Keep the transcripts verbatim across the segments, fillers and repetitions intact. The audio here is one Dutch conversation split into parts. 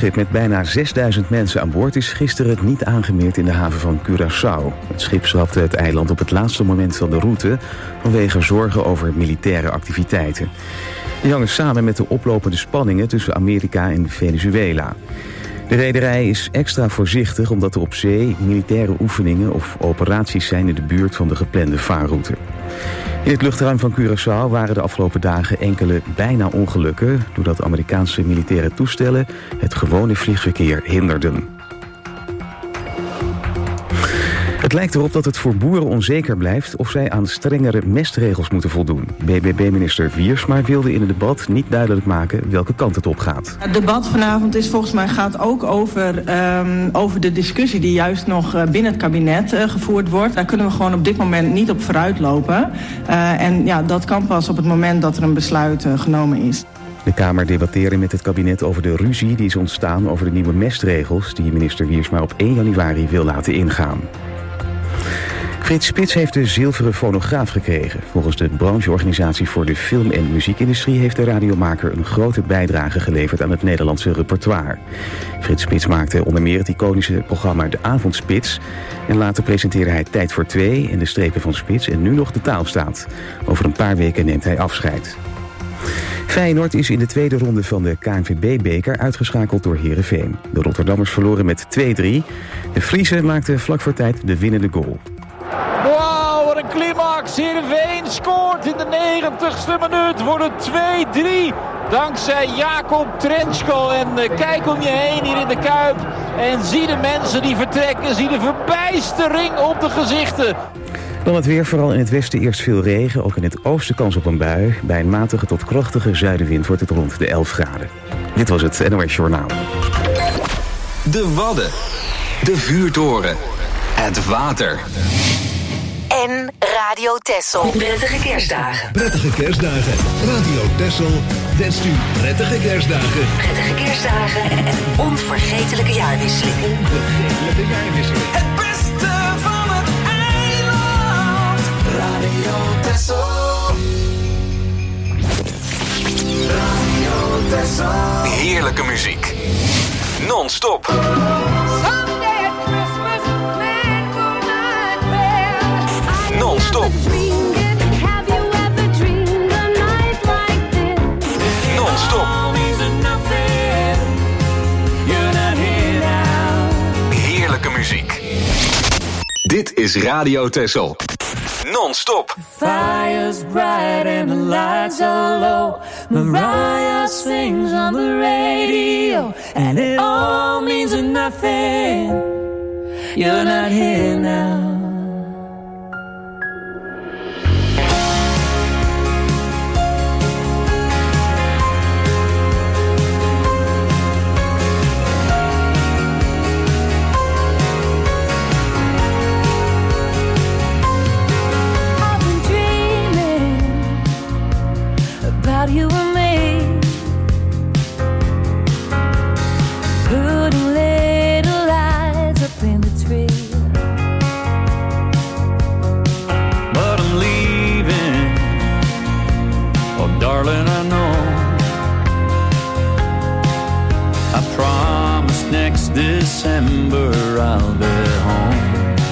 cruiseschip met bijna zesduizend mensen aan boord is gisteren niet aangemeerd in de haven van Curaçao. Het schip schrapte het eiland op het laatste moment van de route vanwege zorgen over militaire activiteiten. Die hangen samen met de oplopende spanningen tussen Amerika en Venezuela. De rederij is extra voorzichtig omdat er op zee militaire oefeningen of operaties zijn in de buurt van de geplande vaarroute. In het luchtruim van Curaçao waren de afgelopen dagen enkele bijna ongelukken doordat Amerikaanse militaire toestellen het gewone vliegverkeer hinderden. Het lijkt erop dat het voor boeren onzeker blijft of zij aan strengere mestregels moeten voldoen. B B B-minister Wiersma wilde in het debat niet duidelijk maken welke kant het op gaat. Het debat vanavond is volgens mij gaat ook over, um, over de discussie die juist nog uh, binnen het kabinet uh, gevoerd wordt. Daar kunnen we gewoon op dit moment niet op vooruitlopen. Uh, en ja, dat kan pas op het moment dat er een besluit uh, genomen is. De Kamer debatteerde met het kabinet over de ruzie die is ontstaan over de nieuwe mestregels die minister Wiersma op één januari wil laten ingaan. Frits Spits heeft de zilveren fonograaf gekregen. Volgens de brancheorganisatie voor de film- en muziekindustrie heeft de radiomaker een grote bijdrage geleverd aan het Nederlandse repertoire. Frits Spits maakte onder meer het iconische programma De Avondspits. En later presenteerde hij Tijd voor Twee en De Strepen van Spits en nu nog De Taalstaat. Over een paar weken neemt hij afscheid. Feyenoord is in de tweede ronde van de K N V B-beker uitgeschakeld door Heerenveen. De Rotterdammers verloren met twee drie. De Friese maakten vlak voor tijd de winnende goal. Wauw, wat een climax. Heerenveen scoort in de negentigste minuut. Wordt het twee drie. Dankzij Jacob Trenchko. En uh, kijk om je heen hier in de Kuip. En zie de mensen die vertrekken. Zie de verbijstering op de gezichten. Dan het weer, vooral in het westen eerst veel regen. Ook in het oosten kans op een bui. Bij een matige tot krachtige zuidenwind wordt het rond de elf graden. Dit was het N O S Journaal. De Wadden. De Vuurtoren. Het water. En Radio Texel. Prettige kerstdagen. Prettige kerstdagen. Radio Texel wenst u prettige kerstdagen. Prettige kerstdagen en een onvergetelijke jaarwisseling. Onvergetelijke jaarwisseling. Het beste van het eiland. Radio Texel. Radio Texel. Heerlijke muziek. Non-stop. Non-stop. Non-stop. Heerlijke muziek. Dit is Radio Texel. Non-stop. Fire's bright and the lights are low. Mariah sings on the radio. And it all means nothing. You're not here now. You and me, putting little lights up in the tree. But I'm leaving, oh darling, I know. I promise next December I'll be home.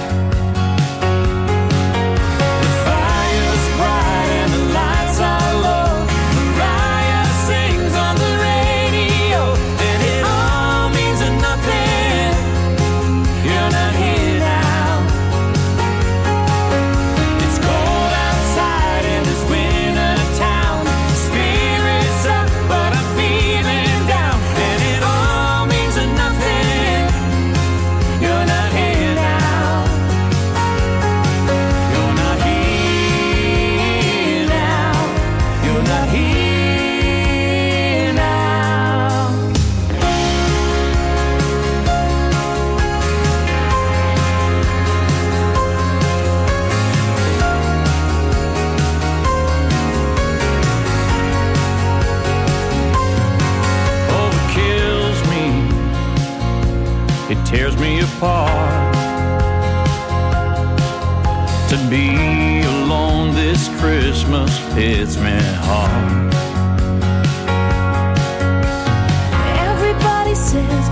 Tears me apart to be alone this Christmas hits me hard. Everybody says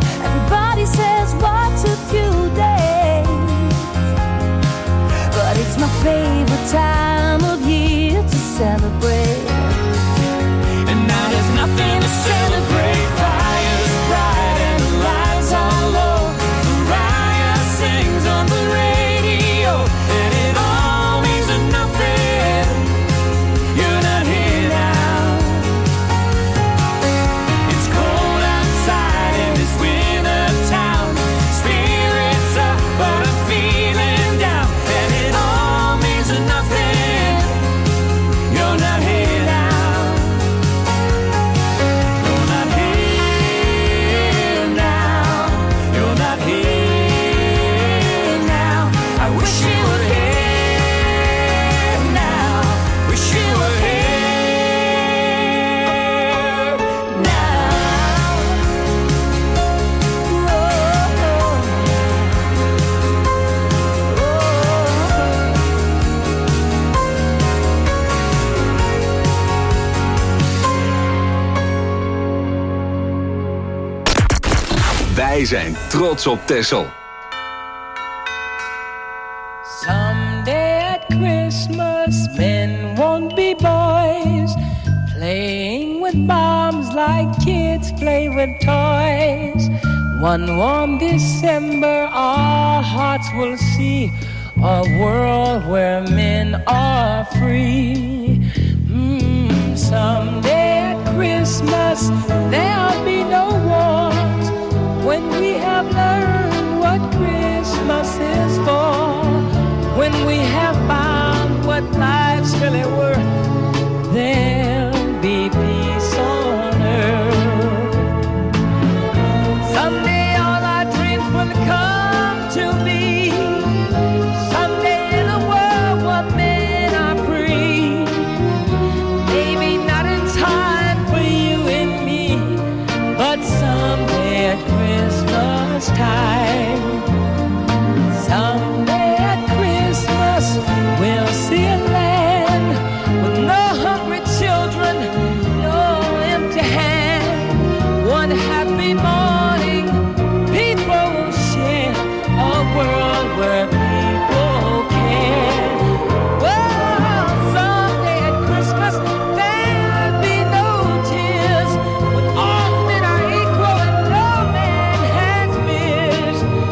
Wij zijn trots op Texel. Someday at Christmas, men won't be boys, playing with bombs like kids play with toys. One warm December, our hearts will see a world where men are free. Mm, someday at Christmas, there'll be no wars, when we have learned what Christmas is for, when we have found what life's really worth, there'll be peace on earth. Someday all our dreams will come to be, someday in a world where men are free. Maybe not in time for you and me, but someday at Christmas time. Someday at Christmas we'll see a land with no hungry children, no empty hand. One happy morning people will share a world where people care. Well, someday at Christmas there'll be no tears, when all men are equal and no man has fears.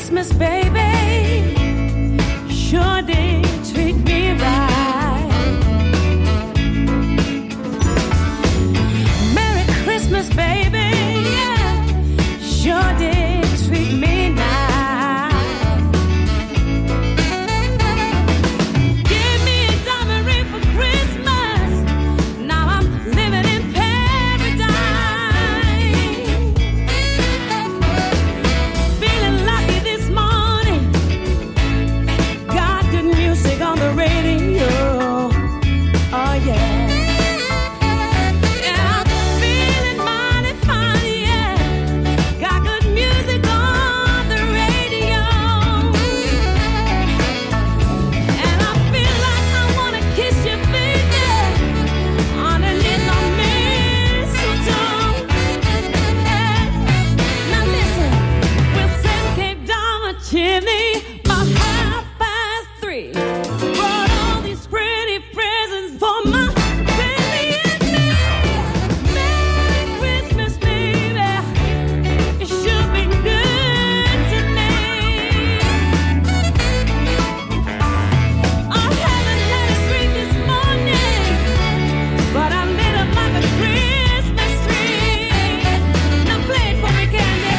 Christmas, baby. Sure did treat me right. Merry Christmas, baby. Yeah, sure did treat me nice. Give me a diamond ring for Christmas. Now I'm living in paradise. Feeling lucky this morning. Got good music on the radio. Oh yeah. Yeah, I'm feeling mighty fine, yeah. Got good music on the radio. And I feel like I wanna kiss you, baby, underneath the mistletoe. Now listen, when Santa came down the chimney about half past three, brought all these pretty presents for my baby and me. Merry Christmas, baby. You should be good to me. I haven't had a drink this morning, but I'm lit up like a Christmas tree. Now play it for me, Candy.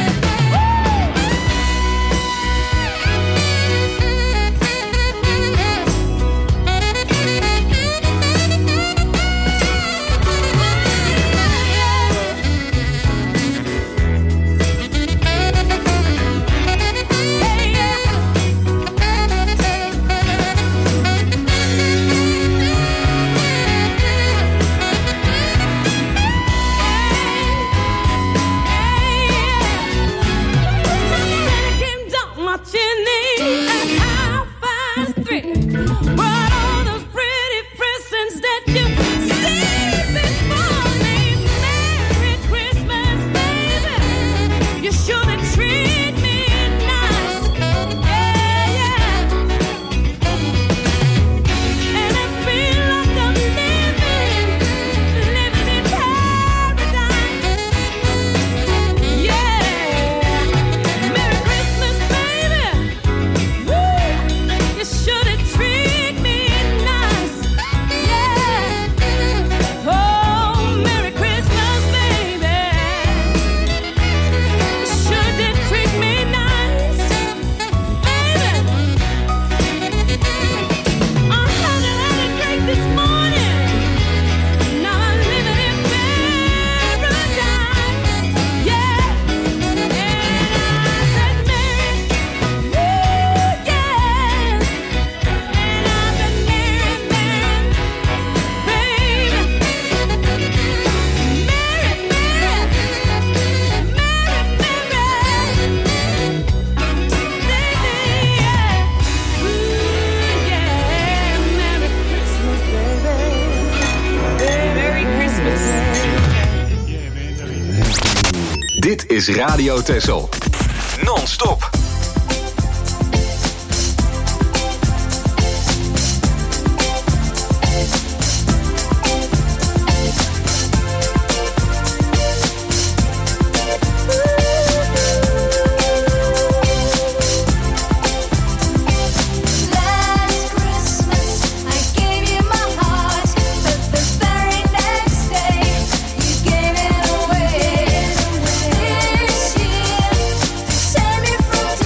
Santa came down my chimney at half past three. Brought all those pretty presents that you see before me. Merry Christmas, baby. You should have treated me nice. Yeah, yeah. And I feel like I'm living, living in paradise. Yeah. Merry Christmas, baby. Woo. You should have treated me nice. Yeah. Oh, Merry Christmas, baby. You should have treated me nice. Baby. I haven't had a drink this morning. Now I'm living in paradise. Yeah. And I said, Merry, woo, yeah. And I've been merry, merry, baby. Merry, merry, merry, merry. Baby, yeah. Ooh, yeah. Merry Christmas, baby. Merry Christmas. Dit is Radio Texel. Non-stop. Last Christmas I gave you my heart, but the very next day you gave it away. This year to save me from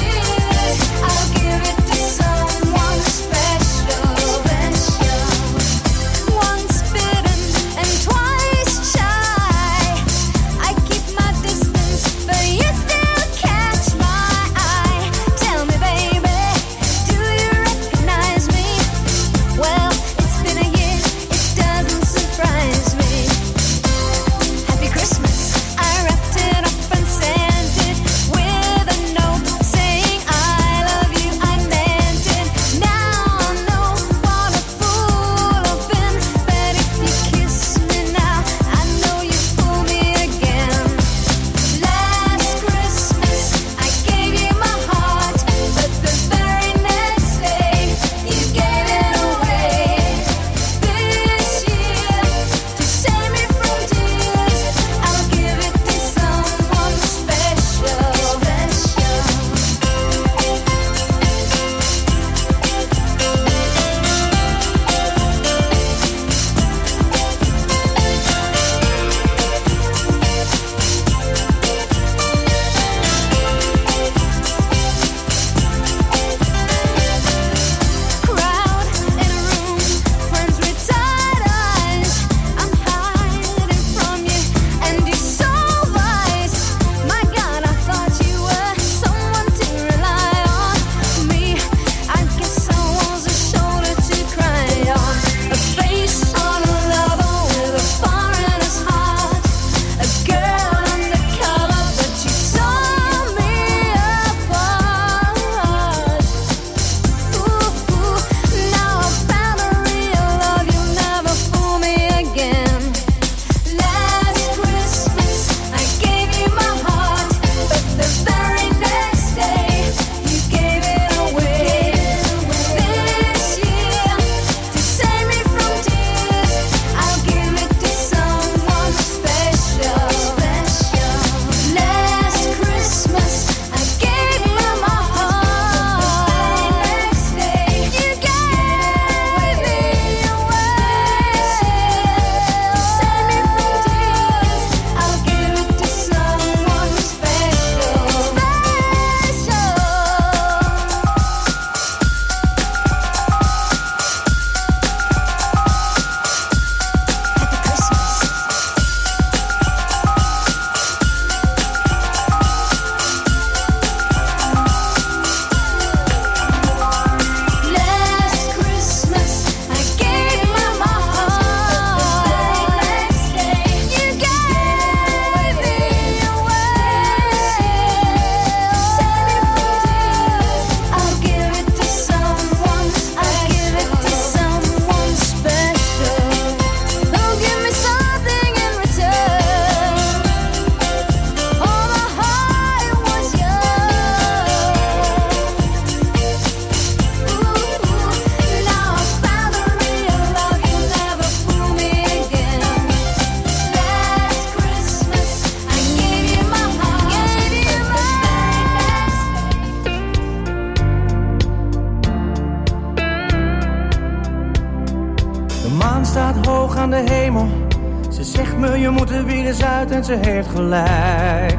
aan de hemel. Ze zegt me je moet er weer eens uit en ze heeft gelijk.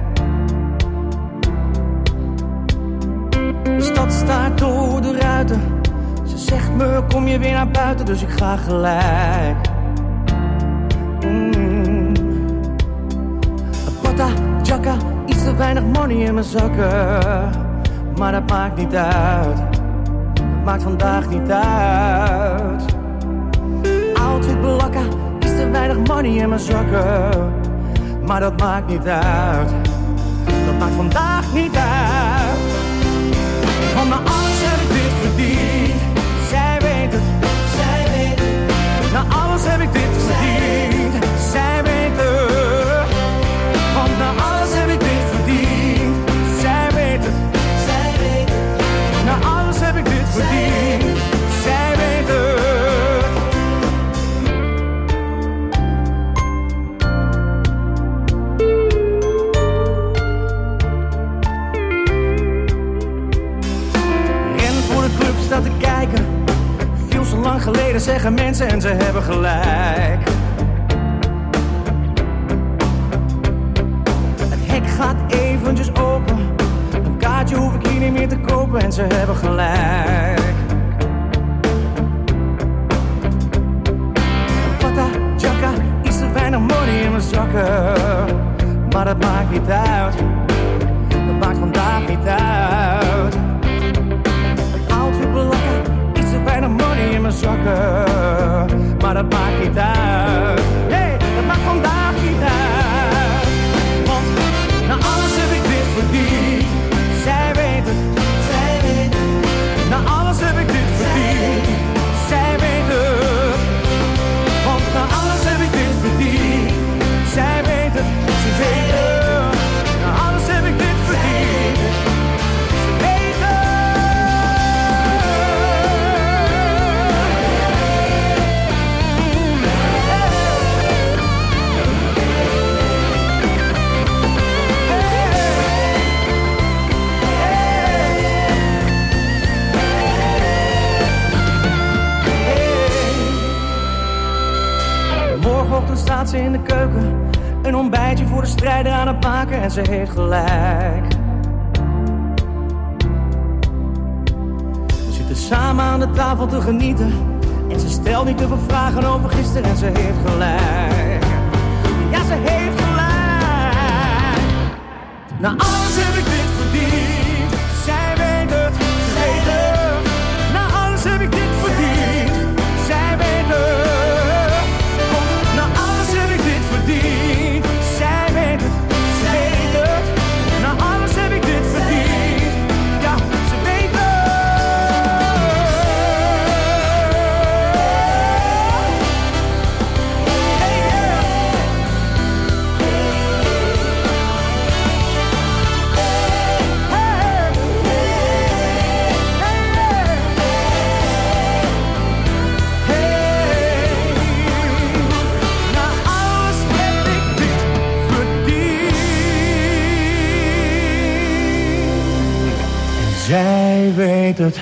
De stad staart door de ruiten. Ze zegt me kom je weer naar buiten, dus ik ga gelijk. mm. Pata, jacka, iets te weinig money in mijn zakken. Maar dat maakt niet uit. Dat maakt vandaag niet uit. Outfit belakka, iets te weinig money in mijn zakken. Maar dat maakt niet uit. Dat maakt vandaag niet uit. Want na alles heb ik dit verdiend. Zij weet het, zij weet het. Na alles heb ik dit verdiend. Zij weet het. Want na alles heb ik dit verdiend. Zij weet het, zij weet het. Na alles heb ik dit verdiend. Zij weet het. Te kijken. Veel zo lang geleden zeggen mensen en ze hebben gelijk. Het hek gaat eventjes open. Een kaartje hoef ik hier niet meer te kopen en ze hebben gelijk. Pata, jacka, iets te weinig money in mijn zakken. Maar dat maakt niet uit. Dat maakt vandaag niet uit. Iets te weinig money in mijn zakken. Maar dat maakt niet uit. Nee, dat maakt vandaag niet uit. Want na alles heb ik dit verdiend. Zij weet het, zij weet het. Na alles heb ik dit verdiend. Zij weet het. Want na alles heb ik dit verdiend. Zij weet het, ze weet het. Na alles heb ik dit verdiend. Ze weet het. Morgenochtend staat ze in de keuken. Een ontbijtje voor de strijder aan het maken en ze heeft gelijk. We zitten samen aan de tafel te genieten. En ze stelt niet te veel vragen over gisteren en ze heeft gelijk. Ja, ze heeft gelijk. Na alles heb ik dit verdiend. Zij weet het, ze weet het. Na alles heb ik dit verdiend. Zij weet het. Na alles heb ik dit verdiend. Zij weet het, ze weet het. Na alles heb ik dit verdiend. Ja, ze weet het. Hey, yeah. Zij weet het.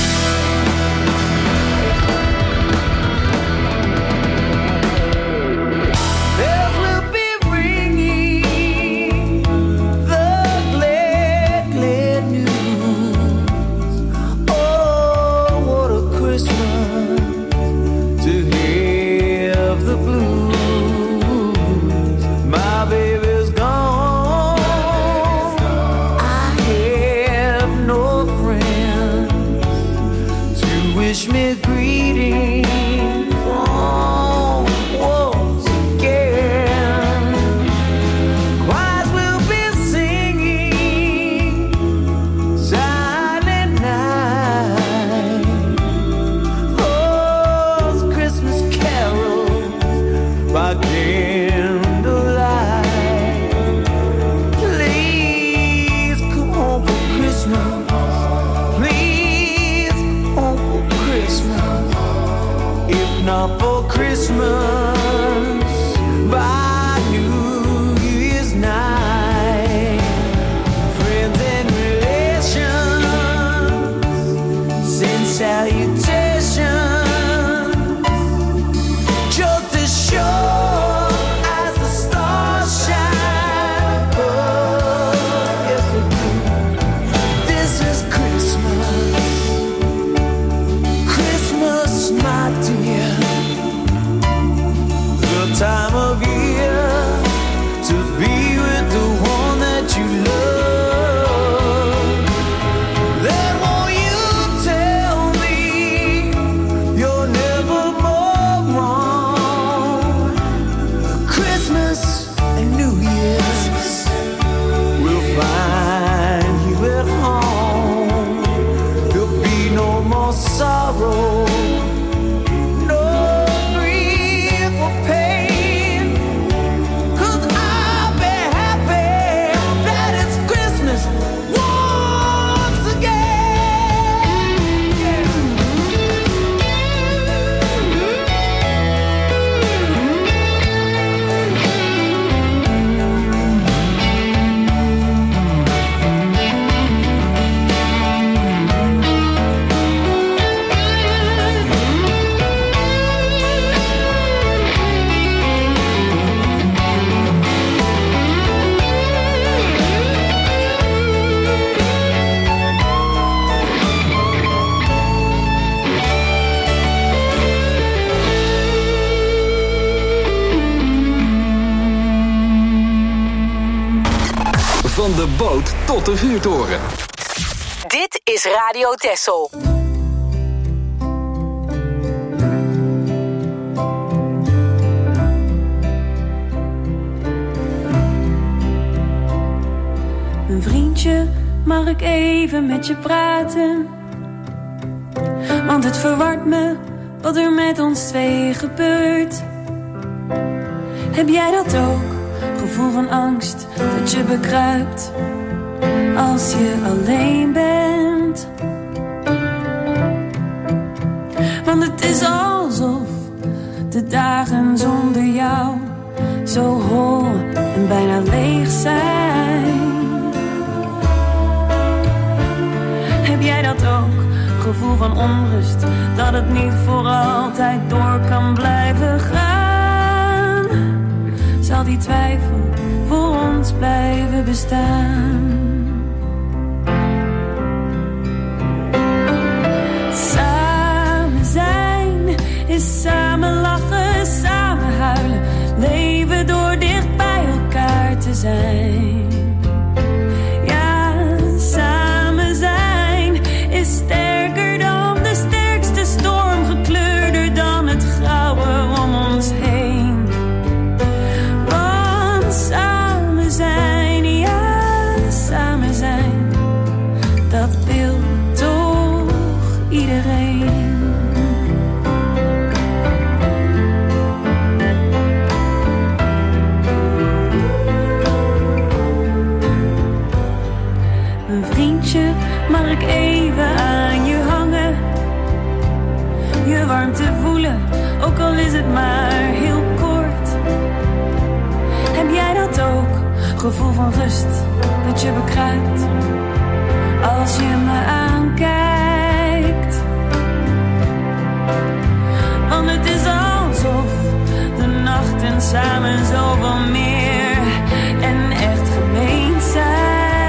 Bells will be ringing the glad, glad news. Oh, what a Christmas to have the blues. My baby's gone. I have no friends boot tot de vuurtoren. Dit is Radio Texel. Mijn vriendje, mag ik even met je praten? Want het verwart me wat er met ons twee gebeurt. Heb jij dat ook? Gevoel van angst dat je bekruipt als je alleen bent. Want het is alsof de dagen zonder jou zo hol en bijna leeg zijn. Heb jij dat ook? Gevoel van onrust dat het niet voor altijd door kan blijven gaan. Zal die twijfel voor ons blijven bestaan? Samen zijn is samen lachen, samen huilen. Leven door dicht bij elkaar te zijn. Ja, samen zijn is sterker dan de sterkste storm, gekleurder dan het grauwe om ons heen. Want samen zijn, ja, samen zijn, dat wil toch iedereen. Mijn vriendje, mag ik even aan je hangen? Je warmte voelen, ook al is het maar heel kort. Heb jij dat ook? Gevoel van rust dat je bekruipt als je me aankijkt. Want het is alsof de nachten samen zoveel meer en echt gemeen zijn.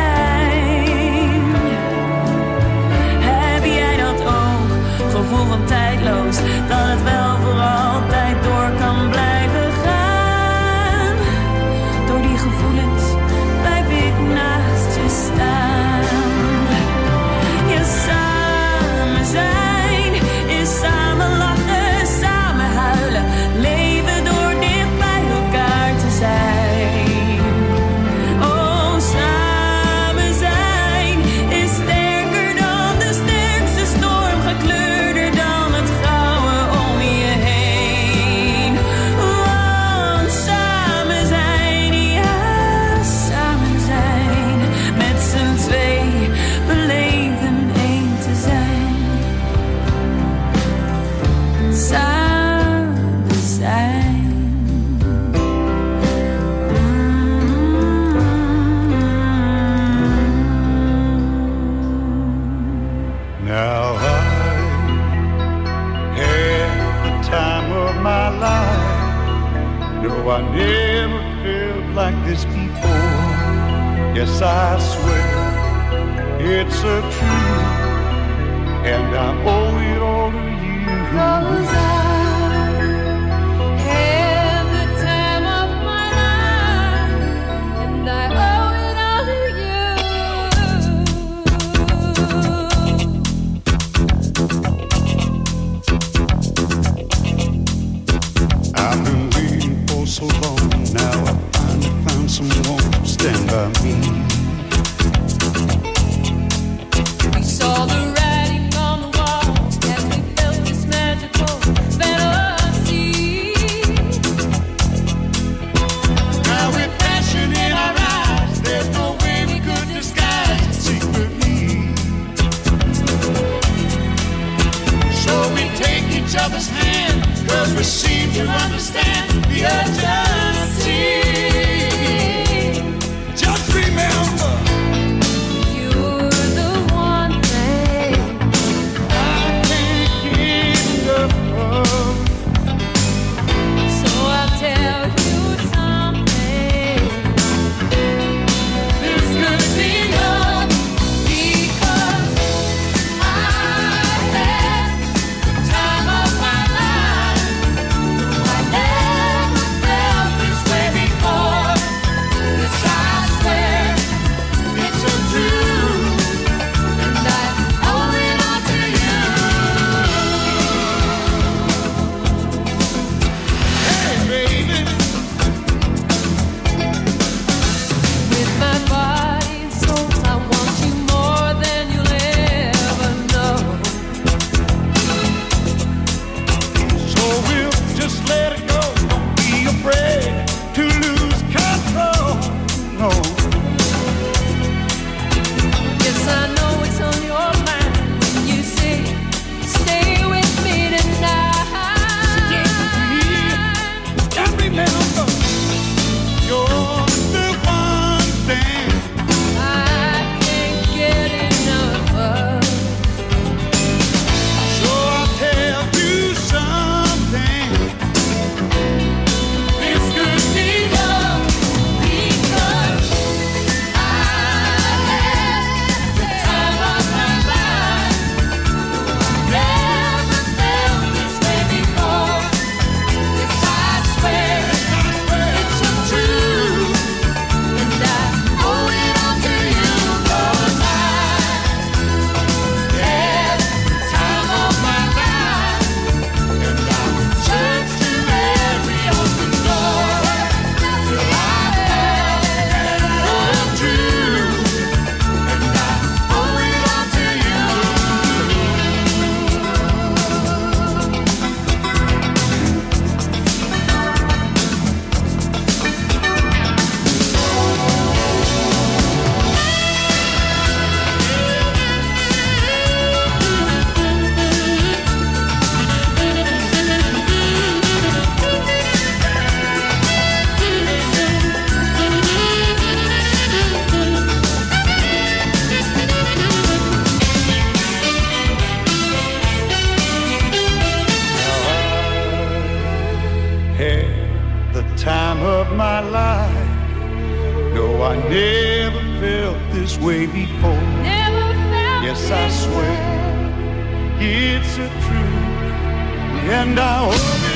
Heb jij dat ook? Gevoel van tijdloos, dat het wel voor altijd door kan blijven gaan. Door die gevoelens blijf ik naast je staan. Ja, samen zijn is samen lachen, samen huilen. Leven door dicht bij elkaar te zijn. Oh, samen zijn is sterker dan de sterkste storm, gekleurder dan het grauwe om je heen. Want samen zijn, ja, samen zijn, met z'n twee beleven één te zijn. Samen zijn. Now I had the time of my life. No, I never felt like this before. Yes, I swear it's a truth, and I owe it all to you. 'Cause I had the time of my life, and I owe it all to you. I've been waiting for so long. Now I finally found someone to stand by me. We saw the writing on the wall as we felt this magical fantasy. Now with passion in our eyes, there's no way we could disguise it secretly. So we take each other's hand, 'cause we seem to understand the urgency. Just remember, You're the one thing I can't get enough of. so I'll tell you something. This could be love, Because I had the time of my life. I never felt I never felt this way before. Never felt yes, this I swear way. it's a truth, and I hope it.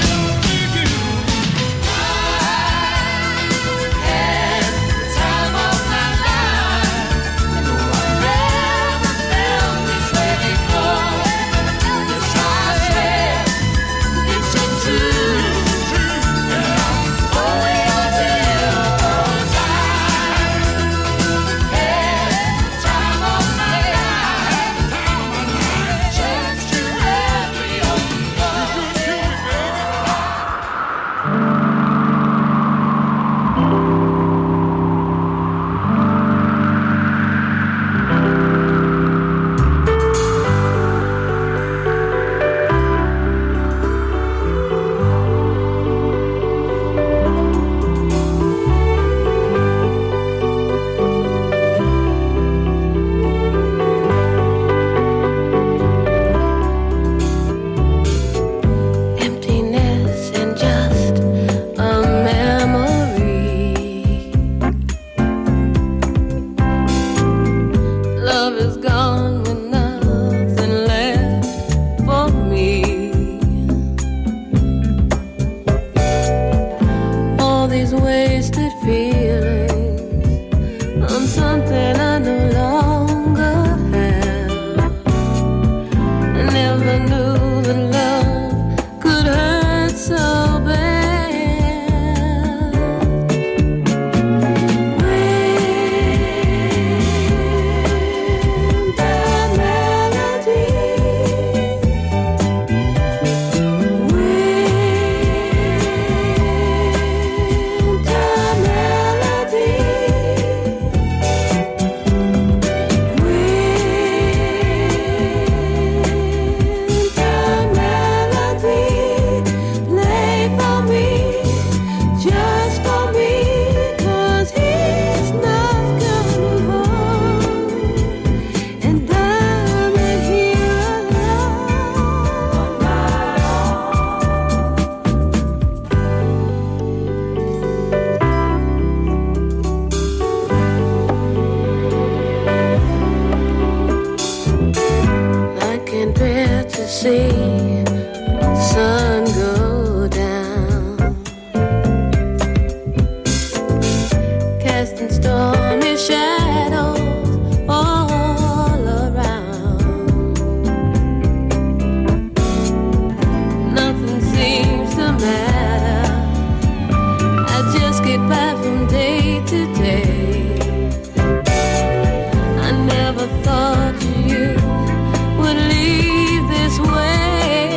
Thought you would leave this way.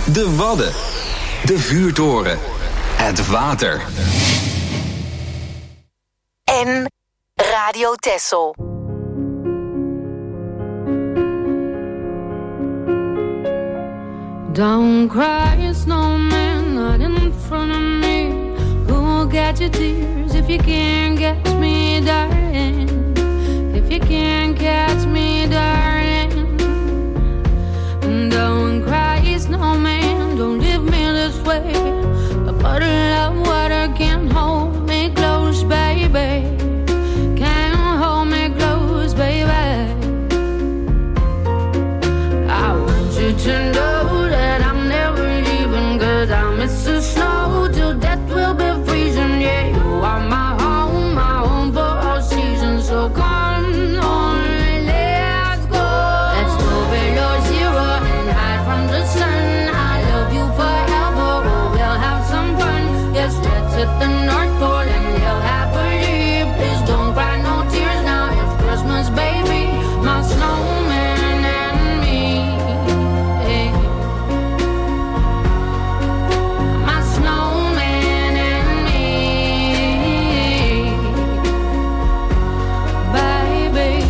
De Wadden. De vuurtoren. Het water. En Radio Texel. Don't cry, snowman, not in front of me. Who'll get your tears if you can't catch me, darling? If you can't catch me, darling. Don't cry, snowman, don't leave me this way. A bottle of water can't hold me close, baby. Can't hold me close, baby. I want you to know that I'm never leaving, 'cause I miss the snow till death will be freezing. Yeah, you are my home, my home for all seasons. So come on, let's go. Let's go below zero and hide from the sun. I love you forever, oh, we'll have some fun. Yes, let's hit the North Pole and live happily. Please don't cry no tears now, it's Christmas, baby. My snowman and me. Hey. My snowman and me. Baby.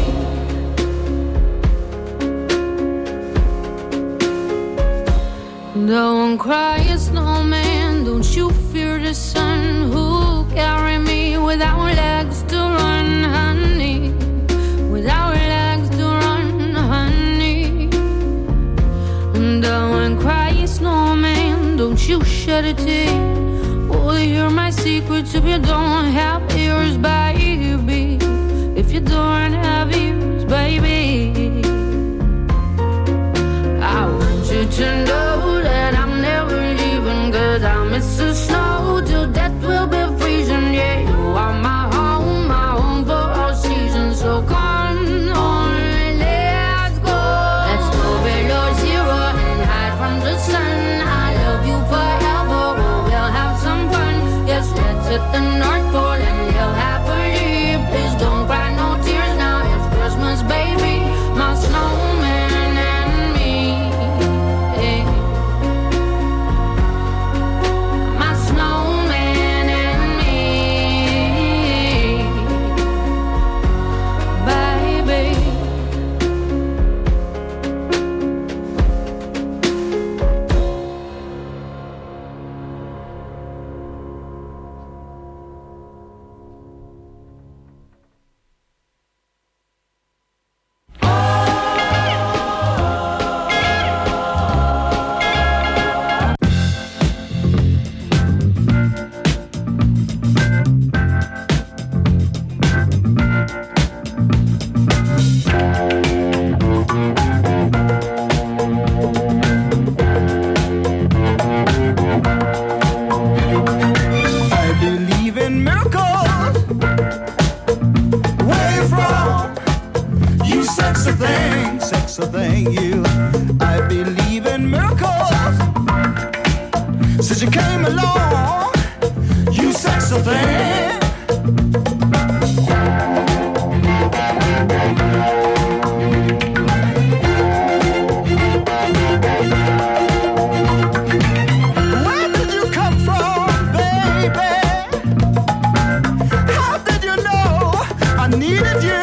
Don't cry, snowman, don't you fear the sun. Who'll carry me without legs to run, honey? Without legs to run, honey. Don't cry, snowman, don't you shed a tear. Will you hear my secrets if you don't have ears, baby? If you don't have ears, baby. I want you to know that I'm never leaving, 'cause I miss the snow till death will be freezing. Yeah, you are my home, my home for all seasons. So come on, let's go. Let's go below zero and hide from the sun. I love you forever, oh, we'll have some fun. Yes, let's hit the North Pole and live happily. Please don't cry no tears now, it's Christmas, baby. My snowman and me. Hey. My snowman and me. Baby. I believe in miracles. Where you from? You sexy thing, sexy thing, you. I believe in miracles. Since you came along, you sexy thing. Where did you come from, baby? How did you know I needed you?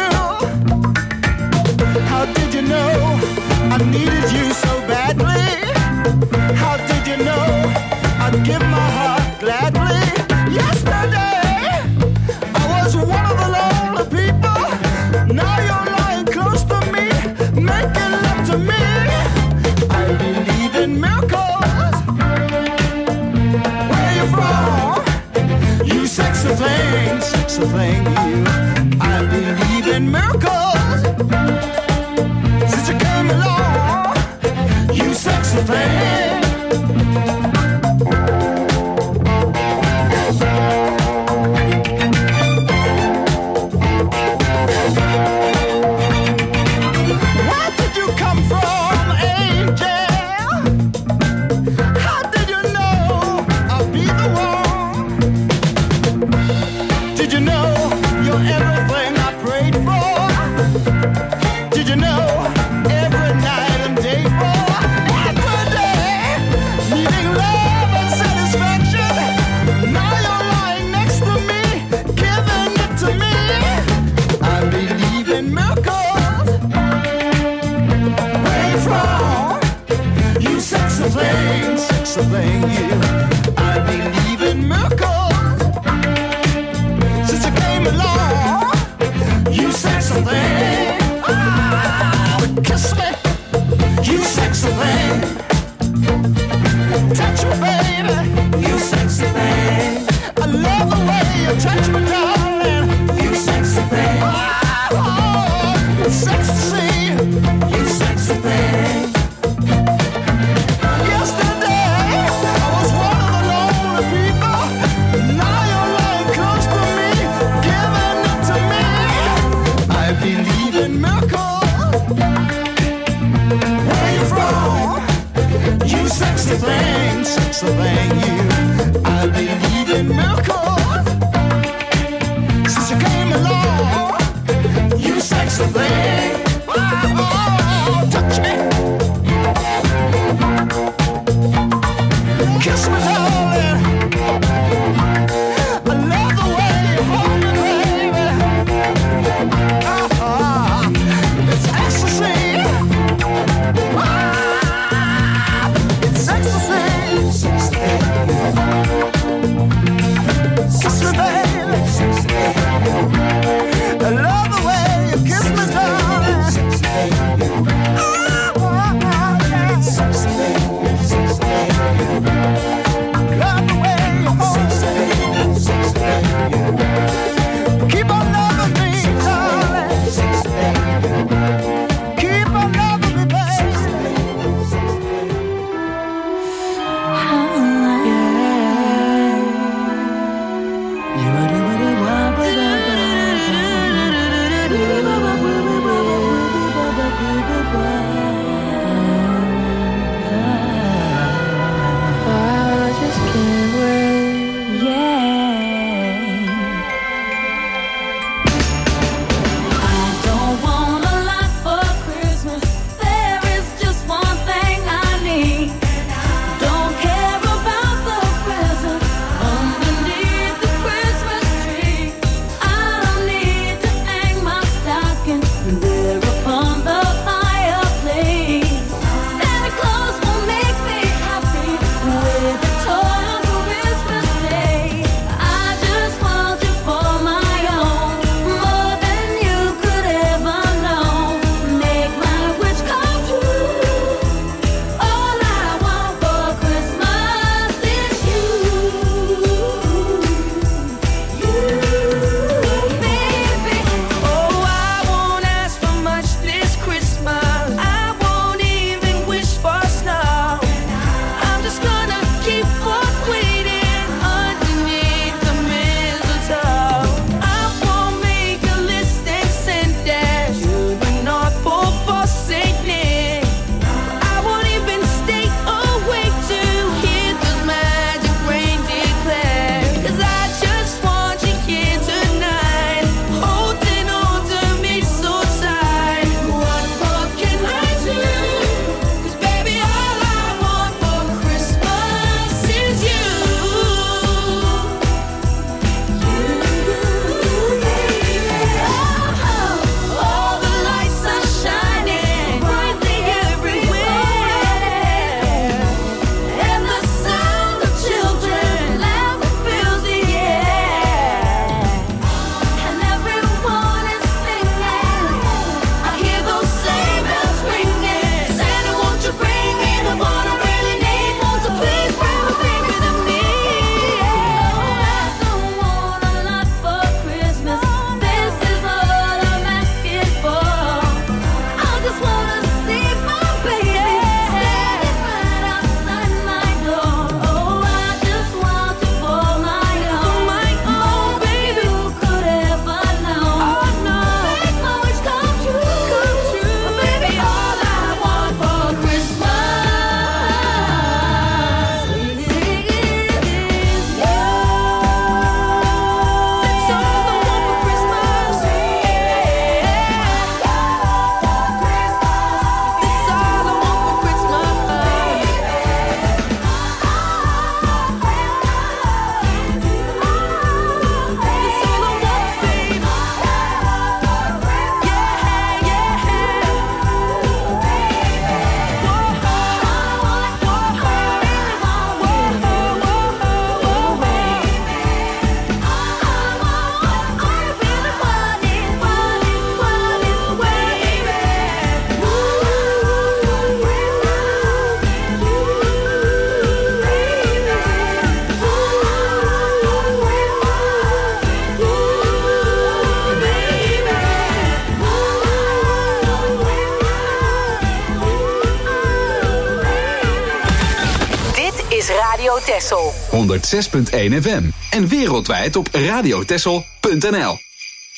How did you know I needed you so badly? How did you know I'd give my heart gladly? Yesterday I was one of the lonely people. Now you're lying close to me, making love to me. I believe in miracles. Where you from? You sexy thing, sexy thing, you. I believe in miracles. Since you came along, you sexy thing. Where did you come from, angel? How did you know I'll be the one? Did you know you're everything I prayed for? Did you know every night and day for every day? thing, you. I believe in miracles. Since you came along, you sexy thing. Ah, kiss me, you sexy thing. Touch me, baby, you sexy thing. I love the way you touch me, darling. You sexy thing. Oh, oh, sexy, you sexy thing. Yesterday, I was one of the lonely people. Now you're lying close to me, giving it to me. I believe in miracles. Where you from? You sexy thing, sexy thing, you. I believe in miracles. Since you came along, you sexy thing. Oh, oh, touch me, kiss me, darling. I love the way you hold me, baby. Oh, oh, it's ecstasy. Ah, it's ecstasy, ecstasy. Radio Texel. honderdzes punt één F M en wereldwijd op radiotexel punt n l.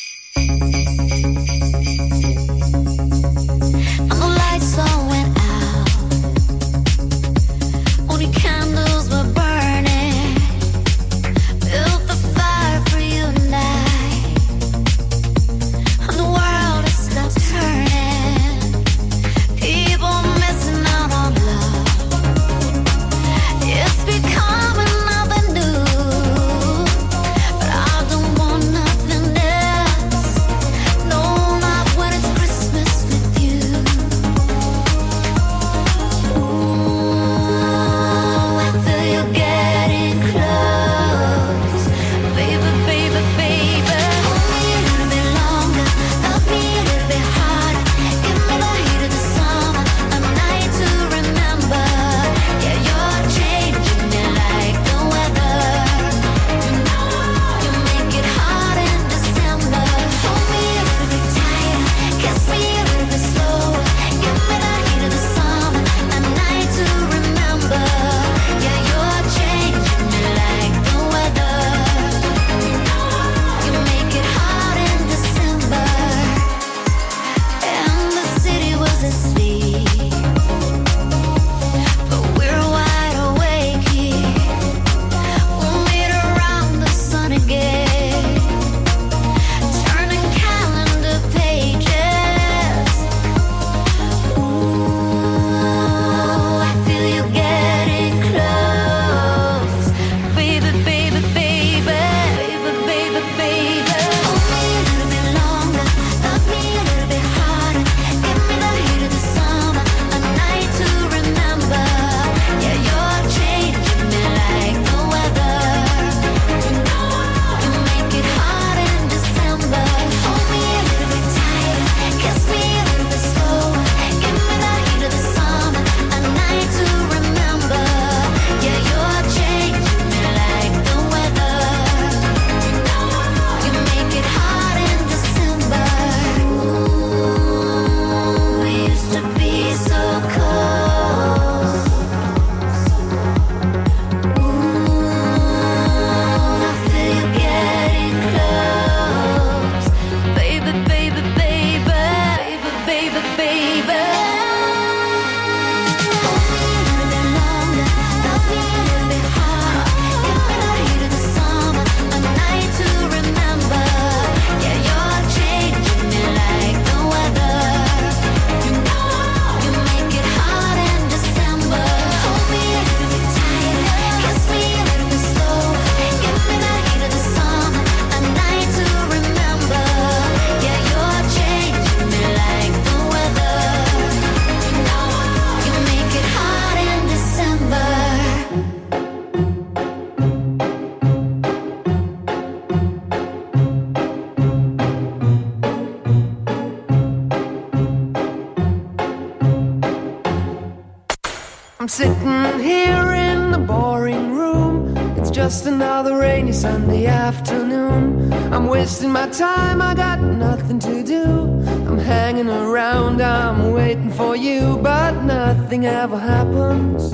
I'm sitting here in the boring room. It's just another rainy Sunday afternoon. I'm wasting my time, I got nothing to do. I'm hanging around, I'm waiting for you, but nothing ever happens.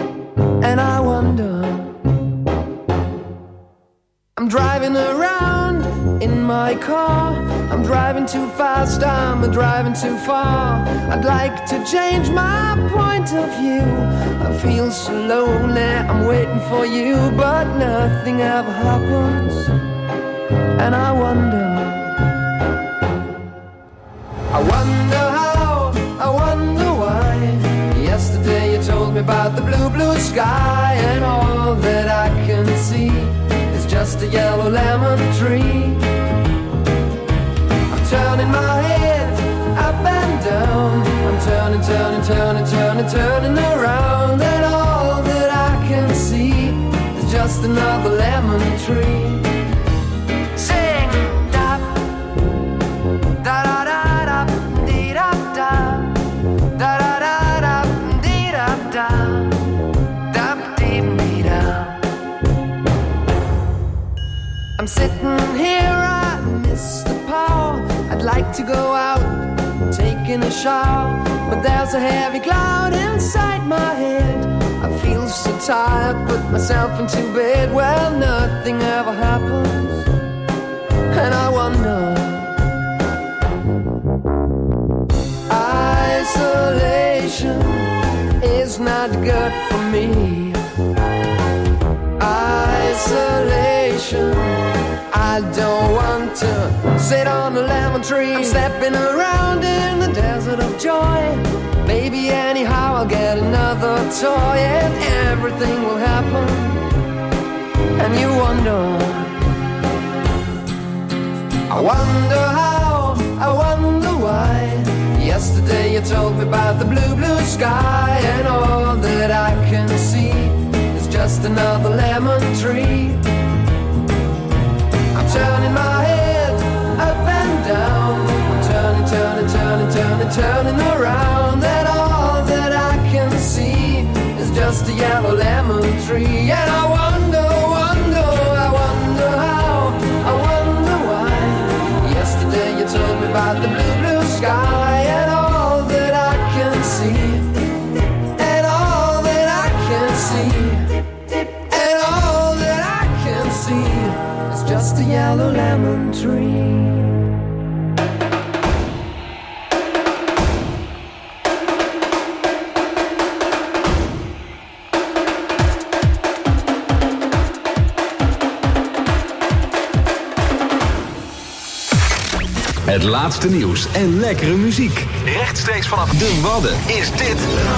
And I wonder, I'm driving around in my car. I'm driving too fast, I'm driving too far. I'd like to change my point of view. I feel so lonely, I'm waiting for you, but nothing ever happens. And I wonder, I wonder how, I wonder why. Yesterday you told me about the blue, blue sky, and all that I can see is just a yellow lemon tree. I'm turning my head up and down. I'm turning, turning, turning, turning, turning around, and all that I can see is just another lemon tree. Sing da da da da da dee da da da da da da dee da da da dee dee da. I'm sitting here, I miss the power. I'd like to go out, taking a shower, but there's a heavy cloud inside my head. I feel so tired, but myself into bed. Well, nothing ever happens, and I wonder. Isolation is not good for me. Isolation, I don't want to sit on a lemon tree. I'm stepping around in the desert of joy. Maybe anyhow I'll get another toy and everything will happen. And you wonder, I wonder how, I wonder why. Yesterday you told me about the blue, blue sky, and all that I can see is just another lemon tree. I'm turning my head up and down, I'm turning, turning, turning, turning, turning around, and all that I can see is just a yellow lemon tree. And I wonder, wonder, I wonder how, I wonder why. Yesterday you told me about the blue, blue sky, and all that I can see, and all that I can see, and all that I can see is just a yellow lemon tree. Het laatste nieuws en lekkere muziek. Rechtstreeks vanaf de Wadden is dit.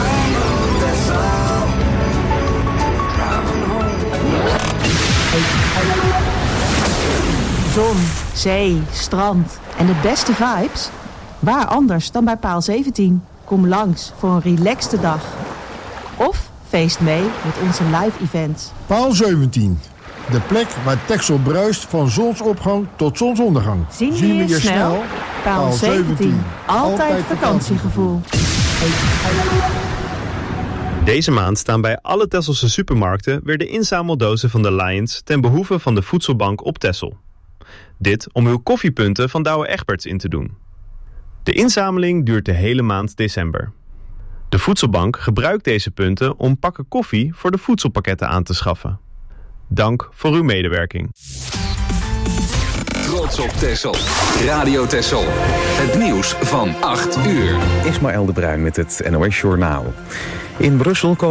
Zon, zee, strand en de beste vibes? Waar anders dan bij Paal zeventien? Kom langs voor een relaxte dag. Of feest mee met onze live events. Paal zeventien. De plek waar Texel bruist van zonsopgang tot zonsondergang. Zien we je snel? Paal zeventien. Altijd vakantiegevoel. Deze maand staan bij alle Tesselse supermarkten weer de inzameldozen van de Lions ten behoeve van de Voedselbank op Texel. Dit om uw koffiepunten van Douwe Egberts in te doen. De inzameling duurt de hele maand december. De Voedselbank gebruikt deze punten om pakken koffie voor de voedselpakketten aan te schaffen. Dank voor uw medewerking. Trots op Texel. Radio Texel. Het nieuws van acht uur. Ismaël de Bruin met het N O S Journaal. In Brussel komen